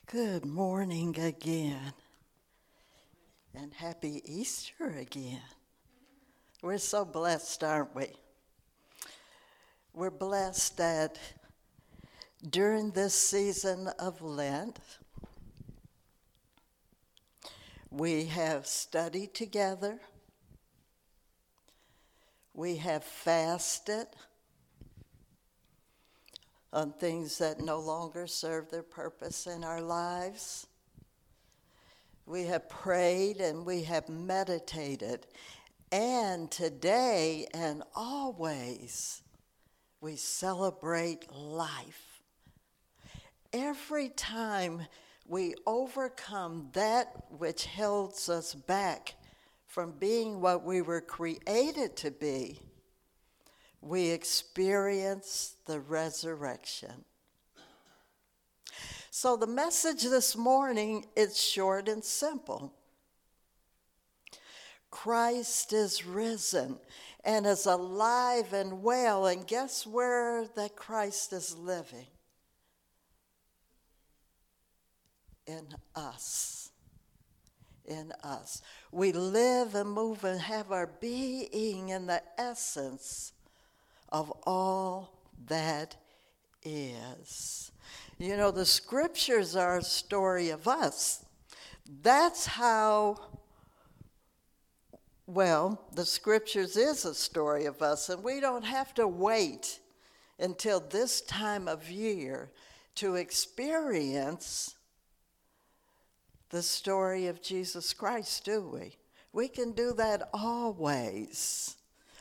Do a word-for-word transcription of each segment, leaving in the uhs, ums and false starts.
Good morning again, and happy Easter again. We're so blessed, aren't we? We're blessed that during this season of Lent, we have studied together, we have fasted on things that no longer serve their purpose in our lives. We have prayed and we have meditated. And today and always, we celebrate life. Every time we overcome that which holds us back from being what we were created to be, we experience the resurrection. So the message this morning is short and simple. Christ is risen and is alive and well, and guess where that Christ is living? In us. In us. We live and move and have our being in the essence of all that is. You know, the scriptures are a story of us. That's how, well, the scriptures is a story of us, and we don't have to wait until this time of year to experience the story of Jesus Christ, do we? We can do that always.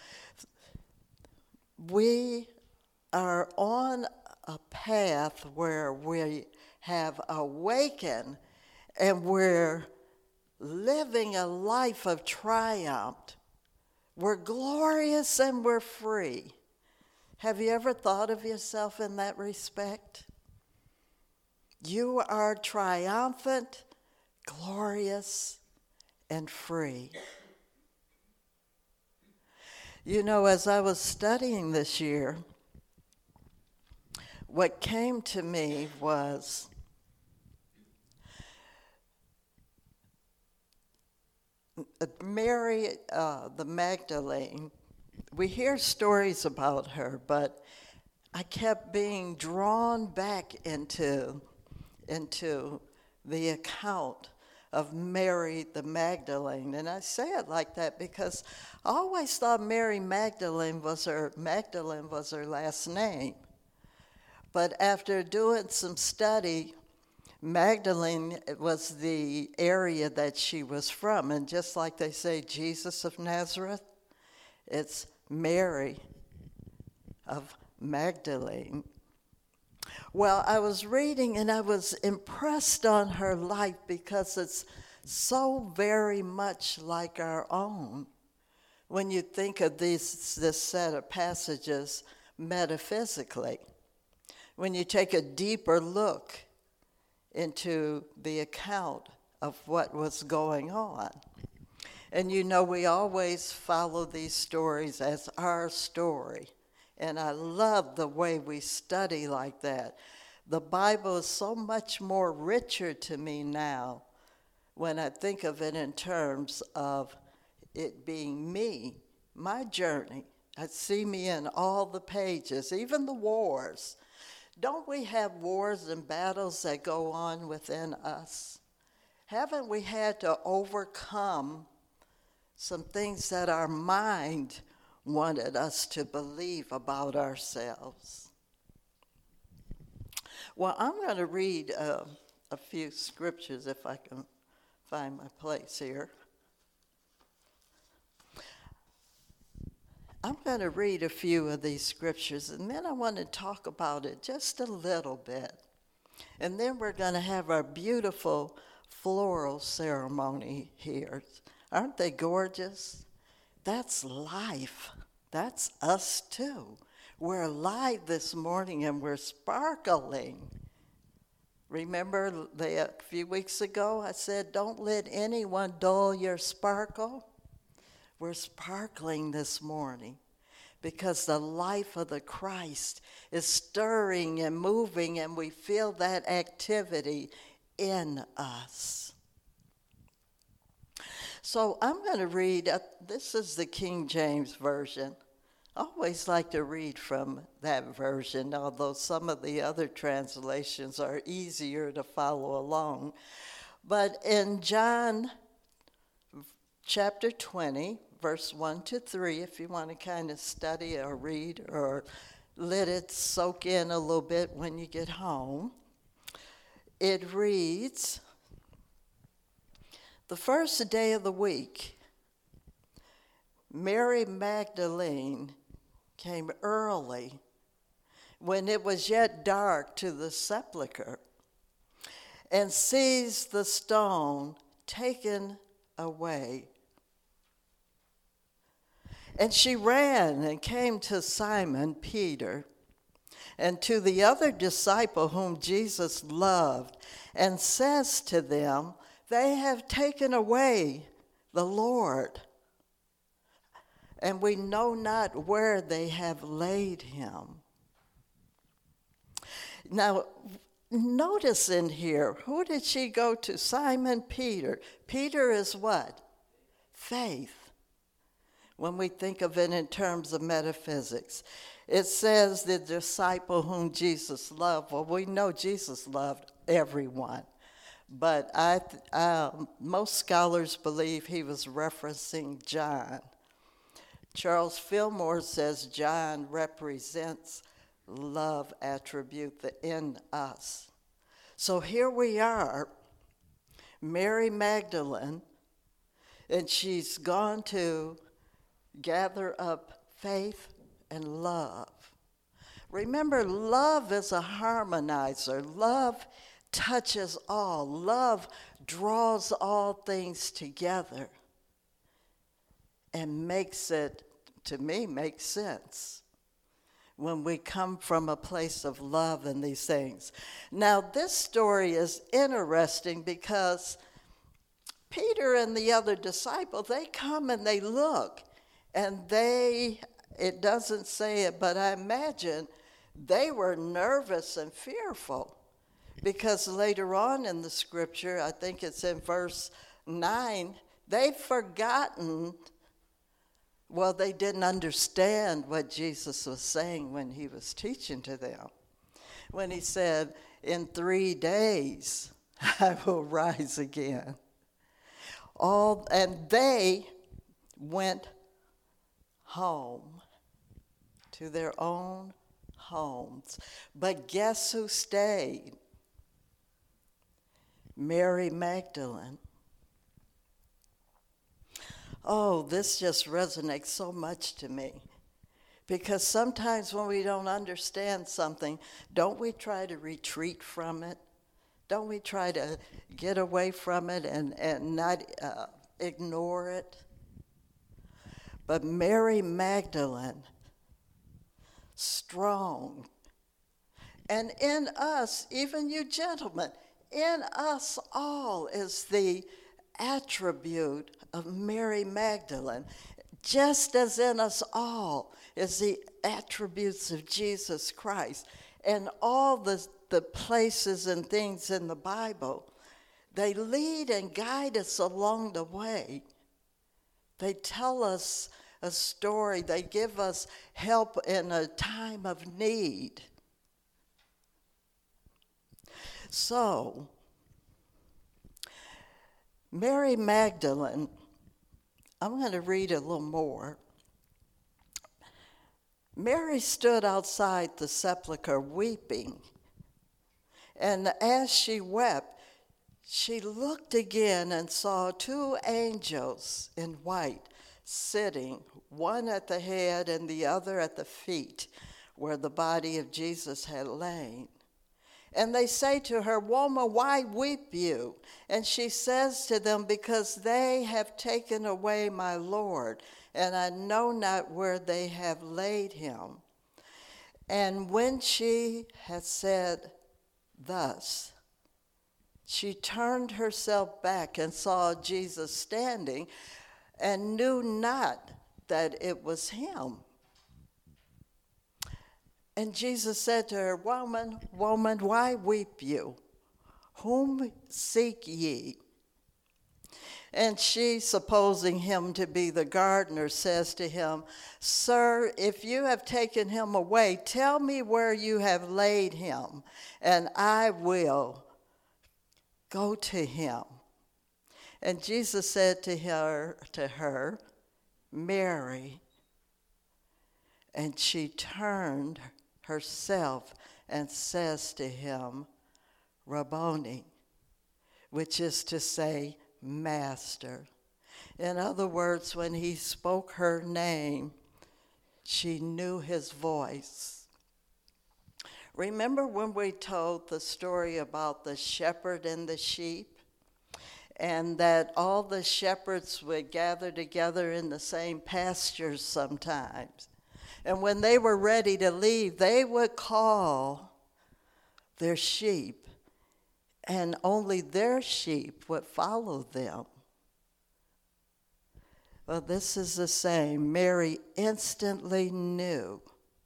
We are on a path where we have awakened and we're living a life of triumph. We're glorious and we're free. Have you ever thought of yourself in that respect? You are triumphant, glorious, and free. You know, as I was studying this year, what came to me was Mary, uh, the Magdalene. We hear stories about her, but I kept being drawn back into, into the account of Mary the Magdalene. And I say it like that because I always thought Mary Magdalene was her Magdalene was her last name. But after doing some study, Magdalene was the area that she was from. And just like they say Jesus of Nazareth, it's Mary of Magdalene. Well, I was reading and I was impressed on her life because it's so very much like our own. When you think of these, this set of passages metaphysically, when you take a deeper look into the account of what was going on. And you know, we always follow these stories as our story. And I love the way we study like that. The Bible is so much more richer to me now when I think of it in terms of it being me, my journey. I see me in all the pages, even the wars. Don't we have wars and battles that go on within us? Haven't we had to overcome some things that our mind wanted us to believe about ourselves? Well, I'm going to read uh, a few scriptures if I can find my place here. I'm going to read a few of these scriptures, and then I want to talk about it just a little bit. And then we're going to have our beautiful floral ceremony here. Aren't they gorgeous? That's life. That's us too. We're alive this morning and we're sparkling. Remember the, a few weeks ago I said, don't let anyone dull your sparkle? We're sparkling this morning because the life of the Christ is stirring and moving, and we feel that activity in us. So I'm going to read, uh, this is the King James Version. I always like to read from that version, although some of the other translations are easier to follow along. But in John chapter twenty, verse one to three, if you want to kind of study or read or let it soak in a little bit when you get home, it reads, "The first day of the week, Mary Magdalene came early when it was yet dark to the sepulchre and sees the stone taken away. And she ran and came to Simon Peter and to the other disciple whom Jesus loved, and says to them, 'They have taken away the Lord, and we know not where they have laid him.'" Now, notice in here, who did she go to? Simon Peter. Peter is what? Faith. When we think of it in terms of metaphysics, it says the disciple whom Jesus loved. Well, we know Jesus loved everyone, but I, uh, most scholars believe he was referencing John. Charles Fillmore says John represents love attribute in us. So here we are, Mary Magdalene, and she's gone to gather up faith and love. Remember, love is a harmonizer. Love touches all. Love draws all things together and makes it, to me, makes sense when we come from a place of love and these things. Now, this story is interesting because Peter and the other disciple, they come and they look, and they, it doesn't say it, but I imagine they were nervous and fearful, because later on in the scripture, I think it's in verse nine, they've forgotten, well, they didn't understand what Jesus was saying when he was teaching to them. When he said, "In three days I will rise again." All, and they went home to their own homes. But guess who stayed? Mary Magdalene. Oh, this just resonates so much to me. Because sometimes when we don't understand something, don't we try to retreat from it? Don't we try to get away from it and, and not uh, ignore it? But Mary Magdalene, strong. And in us, even you gentlemen, in us all is the attribute of Mary Magdalene, just as in us all is the attributes of Jesus Christ. And all the, the places and things in the Bible, they lead and guide us along the way. They tell us a story. They give us help in a time of need. So, Mary Magdalene, I'm going to read a little more. Mary stood outside the sepulchre weeping, and as she wept, she looked again and saw two angels in white sitting, one at the head and the other at the feet, where the body of Jesus had lain. And they say to her, "Woman, why weep you?" And she says to them, "Because they have taken away my Lord, and I know not where they have laid him." And when she had said thus, she turned herself back and saw Jesus standing, and knew not that it was him. And Jesus said to her, "Woman, woman, why weep you? whom seek ye? And she, supposing him to be the gardener, says to him, Sir, if you have taken him away, tell me where you have laid him, and I will go to him. And Jesus said to her, to her, Mary. And she turned herself and says to him, Rabboni, which is to say, Master. In other words, when he spoke her name, she knew his voice. Remember when we told the story about the shepherd and the sheep? And that all the shepherds would gather together in the same pastures sometimes. And when they were ready to leave, they would call their sheep, and only their sheep would follow them. Well, this is the same. Mary instantly knew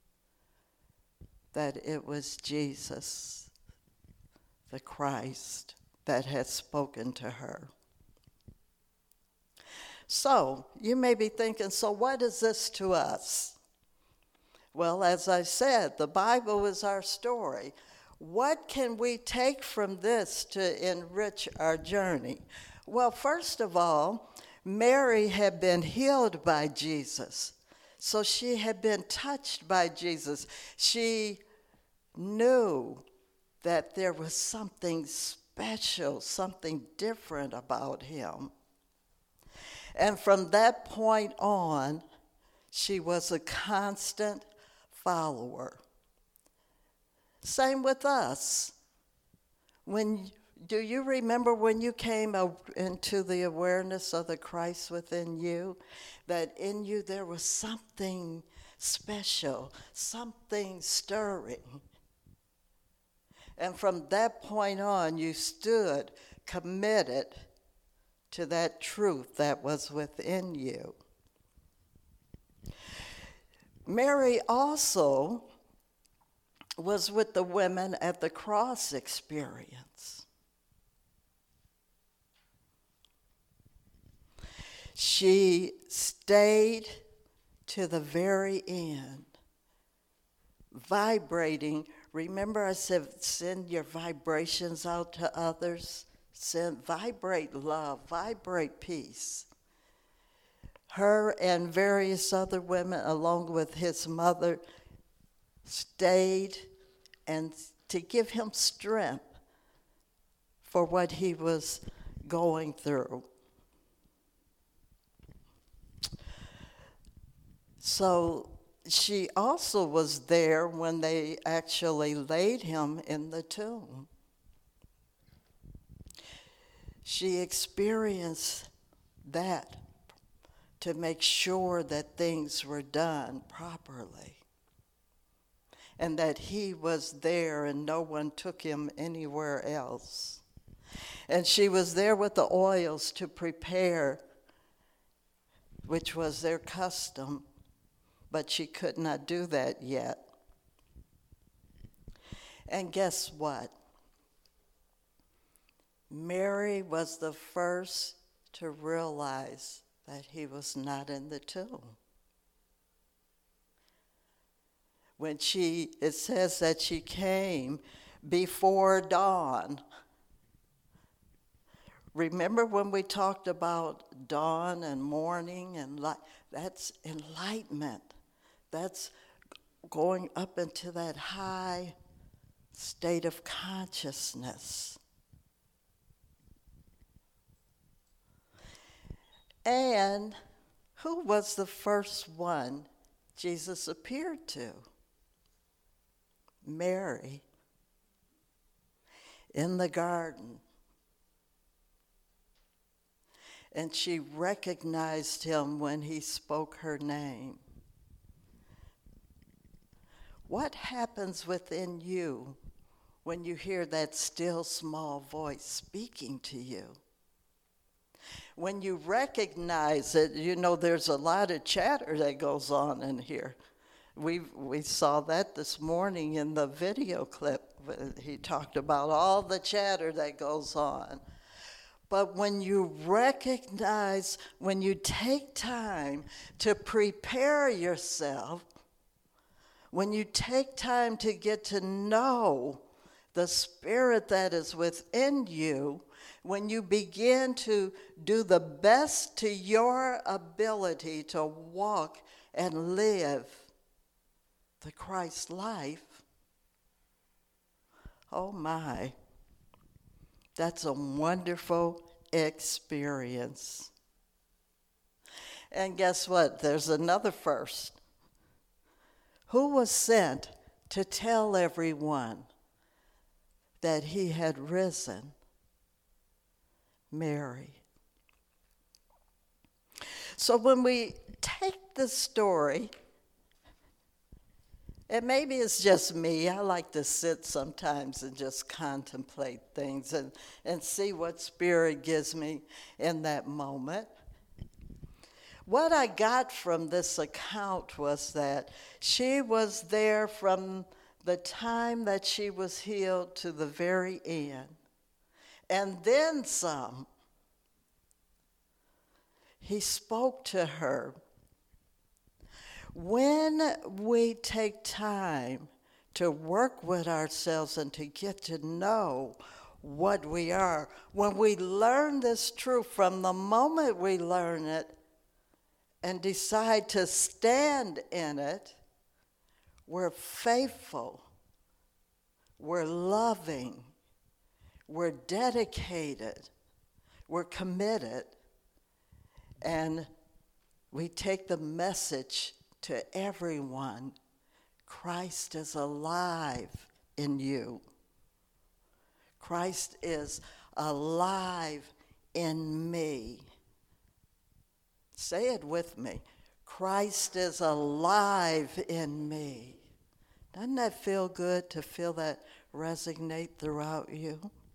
that it was Jesus, the Christ, that had spoken to her. So, you may be thinking, so what is this to us? Well, as I said, the Bible is our story. What can we take from this to enrich our journey? Well, first of all, Mary had been healed by Jesus. So she had been touched by Jesus. She knew that there was something special, something different about him. And from that point on, she was a constant follower. Same with us. When do you remember when you came into the awareness of the Christ within you, that in you there was something special, something stirring? And from that point on, you stood committed to that truth that was within you. Mary also was with the women at the cross experience. She stayed to the very end, vibrating. Remember I said, send your vibrations out to others. Send, vibrate love, vibrate peace. Her and various other women, along with his mother, stayed and to give him strength for what he was going through. So she also was there when they actually laid him in the tomb. She experienced that to make sure that things were done properly, and that he was there and no one took him anywhere else. And she was there with the oils to prepare, which was their custom, but she could not do that yet. And guess what? Mary was the first to realize that he was not in the tomb. When she, it says that she came before dawn. Remember when we talked about dawn and morning and light? That's enlightenment. That's going up into that high state of consciousness. And who was the first one Jesus appeared to? Mary, in the garden. And she recognized him when he spoke her name. What happens within you when you hear that still small voice speaking to you? When you recognize it, you know, there's a lot of chatter that goes on in here. We we saw that this morning in the video clip. He talked about all the chatter that goes on. But when you recognize, when you take time to prepare yourself, when you take time to get to know the Spirit that is within you, when you begin to do the best to your ability to walk and live the Christ life, oh my, that's a wonderful experience. And guess what? There's another first. Who was sent to tell everyone that he had risen? Mary. So when we take the story, and maybe it's just me, I like to sit sometimes and just contemplate things and, and see what Spirit gives me in that moment. What I got from this account was that she was there from the time that she was healed to the very end. And then some. He spoke to her. When we take time to work with ourselves and to get to know what we are, when we learn this truth from the moment we learn it and decide to stand in it, we're faithful, we're loving, we're dedicated, we're committed, and we take the message to everyone. Christ is alive in you. Christ is alive in me. Say it with me. Christ is alive in me. Doesn't that feel good to feel that resonate throughout you?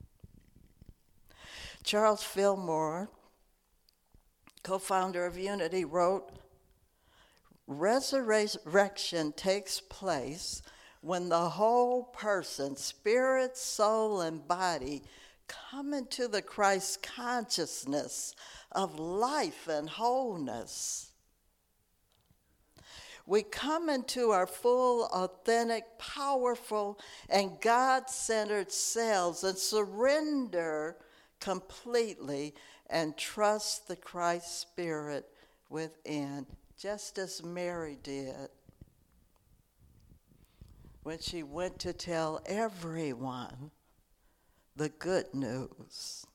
Charles Fillmore, co-founder of Unity, wrote, resurrection takes place when the whole person, spirit, soul, and body, come into the Christ consciousness of life and wholeness. We come into our full, authentic, powerful, and God-centered selves and surrender completely and trust the Christ Spirit within, just as Mary did when she went to tell everyone the good news.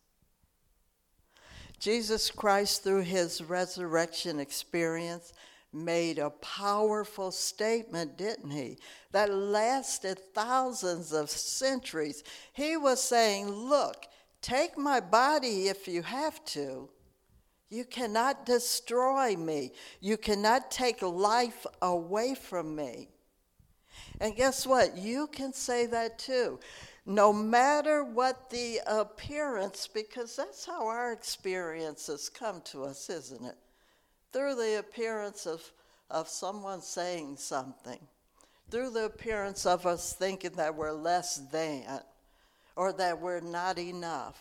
Jesus Christ, through his resurrection experience, made a powerful statement, didn't he? That lasted thousands of centuries. He was saying, look, take my body if you have to. You cannot destroy me. You cannot take life away from me. And guess what? You can say that too. No matter what the appearance, because that's how our experiences come to us, isn't it? Through the appearance of, of someone saying something. Through the appearance of us thinking that we're less than or that we're not enough.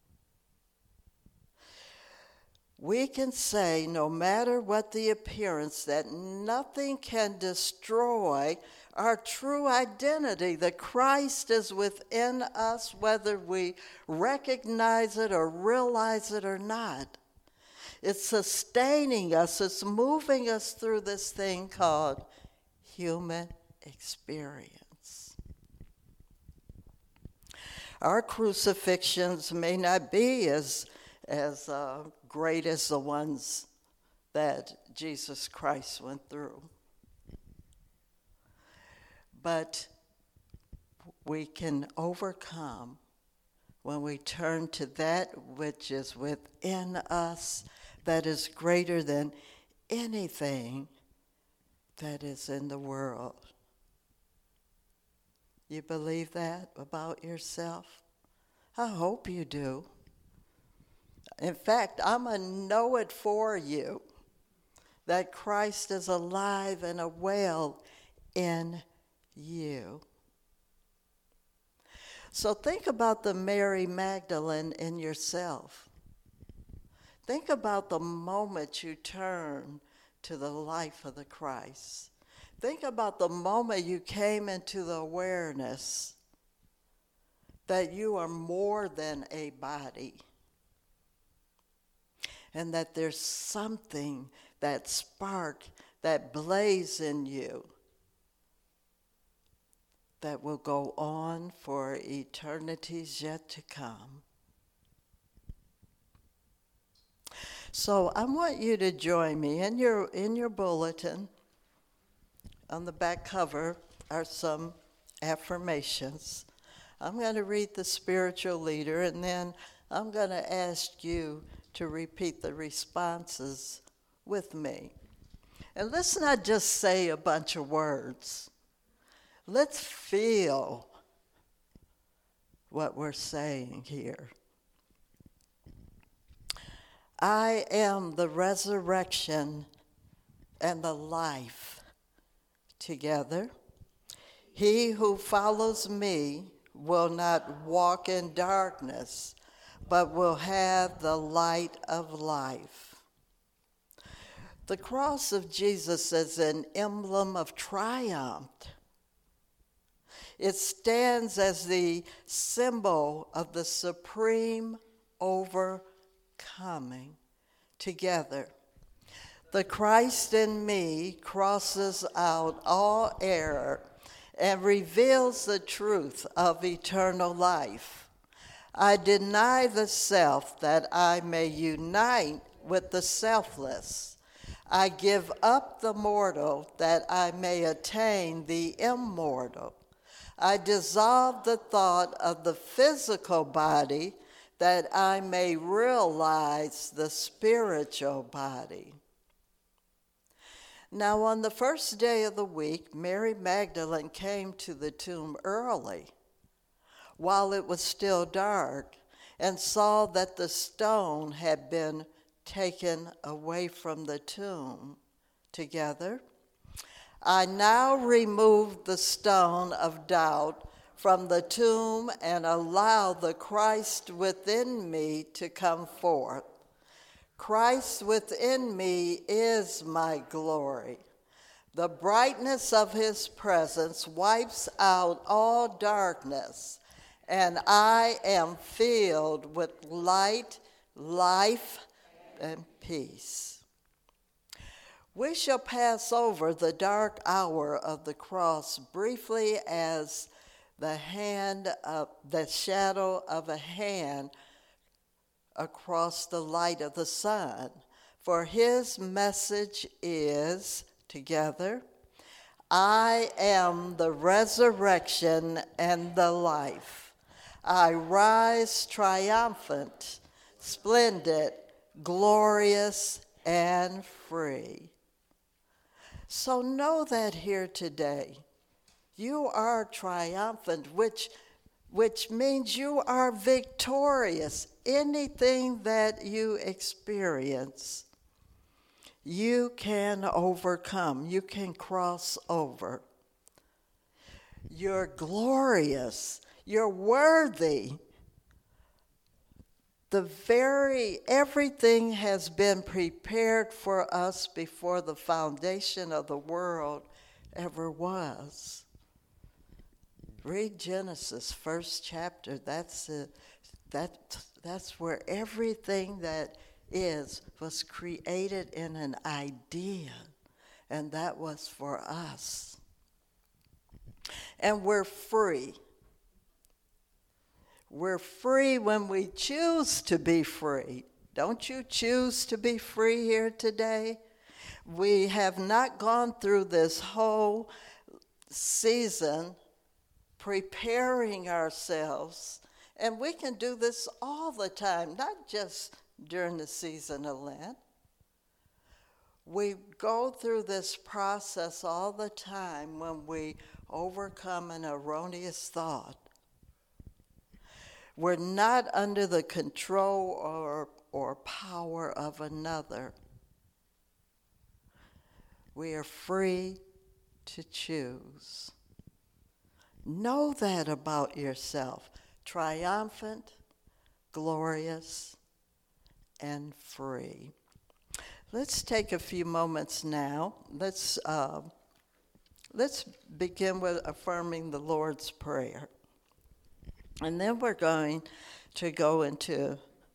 We can say, no matter what the appearance, that nothing can destroy our true identity, that Christ is within us, whether we recognize it or realize it or not. It's sustaining us. It's moving us through this thing called human experience. Our crucifixions may not be as, as uh, great as the ones that Jesus Christ went through. But we can overcome when we turn to that which is within us, that is greater than anything that is in the world. You believe that about yourself? I hope you do. In fact, I'm going to know it for you, that Christ is alive and well in you. So think about the Mary Magdalene in yourself. Think about the moment you turn to the life of the Christ. Think about the moment you came into the awareness that you are more than a body, and that there's something, that spark, that blaze in you that will go on for eternities yet to come. So I want you to join me. In your, in your bulletin, on the back cover are some affirmations. I'm going to read the spiritual leader, and then I'm going to ask you to repeat the responses with me. And let's not just say a bunch of words. Let's feel what we're saying here. I am the resurrection and the life. Together, he who follows me will not walk in darkness, but will have the light of life. The cross of Jesus is an emblem of triumph. It stands as the symbol of the supreme overcoming. Together, the Christ in me crosses out all error and reveals the truth of eternal life. I deny the self that I may unite with the selfless. I give up the mortal that I may attain the immortal. I dissolve the thought of the physical body that I may realize the spiritual body. Now, on the first day of the week, Mary Magdalene came to the tomb early, while it was still dark, and saw that the stone had been taken away from the tomb. Together, I now remove the stone of doubt from the tomb and allow the Christ within me to come forth. Christ within me is my glory. The brightness of his presence wipes out all darkness, and I am filled with light, life, and peace. We shall pass over the dark hour of the cross briefly as the hand of the shadow of a hand across the light of the sun. For his message is, together, I am the resurrection and the life. I rise triumphant, splendid, glorious, and free. So know that here today, you are triumphant, which, which means you are victorious. Anything that you experience, you can overcome. You can cross over. You're glorious. You're worthy. The very, everything has been prepared for us before the foundation of the world ever was. Read Genesis, first chapter. That's it. That, that's where everything that is was created in an idea, and that was for us. And we're free. We're free when we choose to be free. Don't you choose to be free here today? We have not gone through this whole season preparing ourselves, and we can do this all the time, not just during the season of Lent. We go through this process all the time when we overcome an erroneous thought. We're not under the control or, or power of another. We are free to choose. Know that about yourself. triumphant, glorious, and free. Let's take a few moments now. Let's uh, let's begin with affirming the Lord's Prayer. And then we're going to go into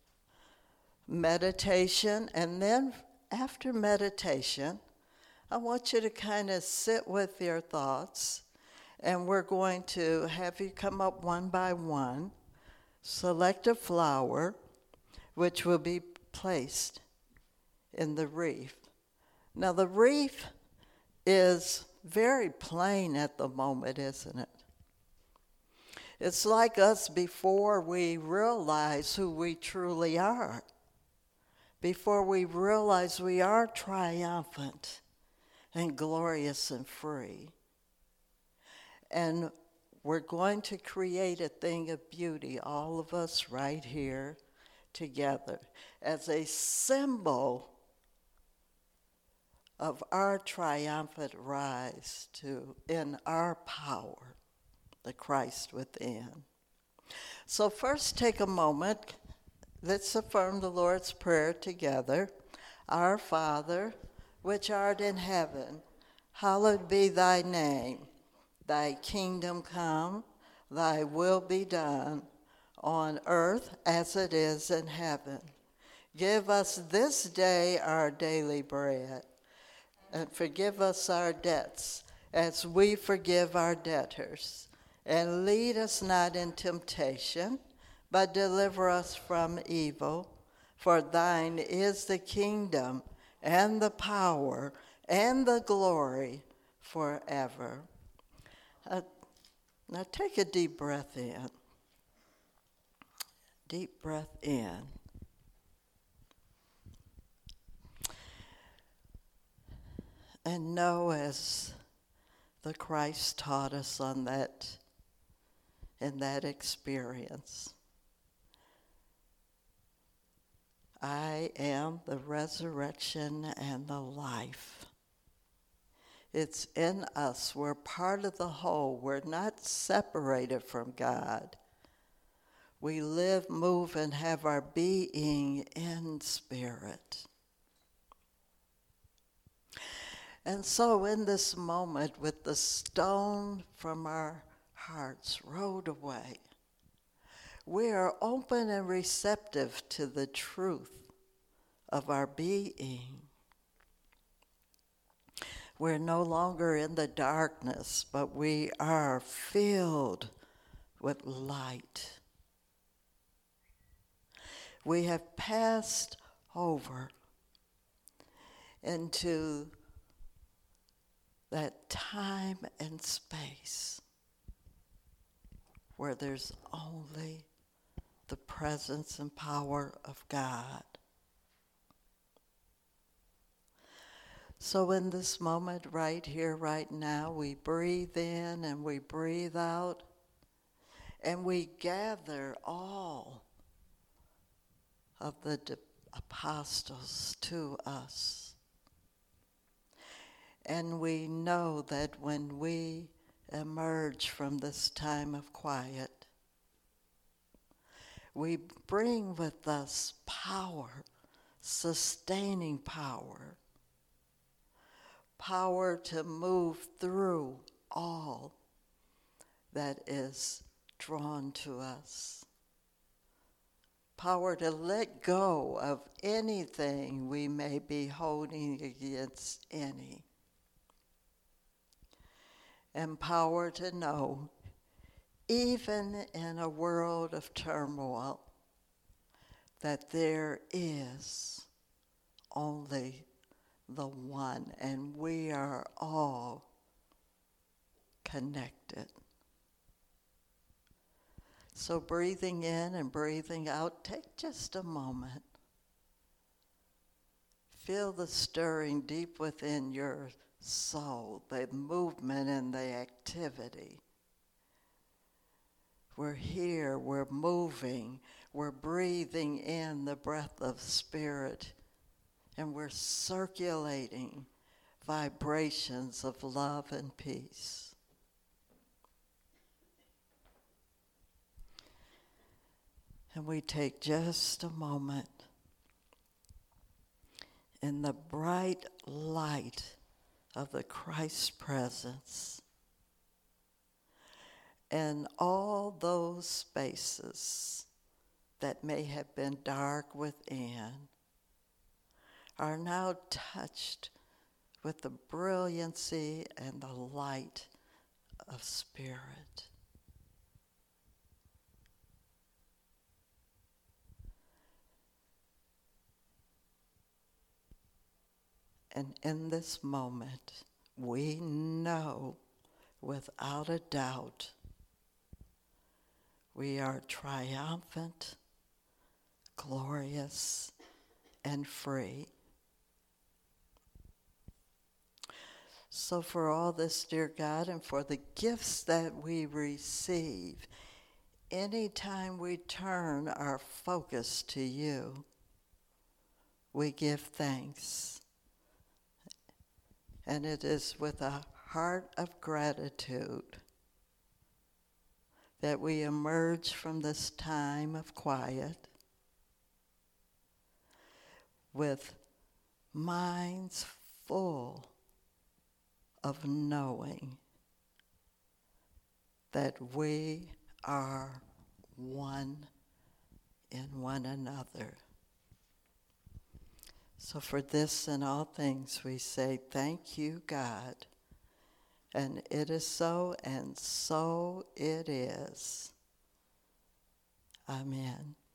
meditation. And then after meditation, I want you to kind of sit with your thoughts. And we're going to have you come up one by one, select a flower, which will be placed in the wreath. Now, the wreath is very plain at the moment, isn't it? It's like us before we realize who we truly are, before we realize we are triumphant and glorious and free. And we're going to create a thing of beauty, all of us right here together, as a symbol of our triumphant rise to in our power, the Christ within. So first take a moment. Let's affirm the Lord's Prayer together. Our Father, which art in heaven, hallowed be thy name. Thy kingdom come, thy will be done, on earth as it is in heaven. Give us this day our daily bread, and forgive us our debts as we forgive our debtors. And lead us not in temptation, but deliver us from evil. For thine is the kingdom, and the power, and the glory forever. Uh, now take a deep breath in. Deep breath in. And know, as the Christ taught us on that, in that experience, I am the resurrection and the life. It's in us. We're part of the whole. We're not separated from God. We live, move, and have our being in spirit. And so in this moment, with the stone from our hearts rolled away, we are open and receptive to the truth of our being. We're no longer in the darkness, but we are filled with light. We have passed over into that time and space where there's only the presence and power of God. So in this moment, right here, right now, we breathe in and we breathe out, and we gather all of the di- apostles to us. And we know that when we emerge from this time of quiet, we bring with us power, sustaining power, power to move through all that is drawn to us, power to let go of anything we may be holding against any, and power to know, even in a world of turmoil, that there is only the one, and we are all connected. So breathing in and breathing out, take just a moment. Feel the stirring deep within your soul, the movement and the activity. We're here, we're moving, we're breathing in the breath of spirit, and we're circulating vibrations of love and peace. And we take just a moment in the bright light of the Christ presence, and all those spaces that may have been dark within are now touched with the brilliancy and the light of Spirit. And in this moment, we know without a doubt we are triumphant, glorious, and free. So for all this, dear God, and for the gifts that we receive, anytime we turn our focus to you, we give thanks. And it is with a heart of gratitude that we emerge from this time of quiet with minds full of knowing that we are one in one another. So for this and all things we say, thank you, God. And it is so, and so it is. Amen.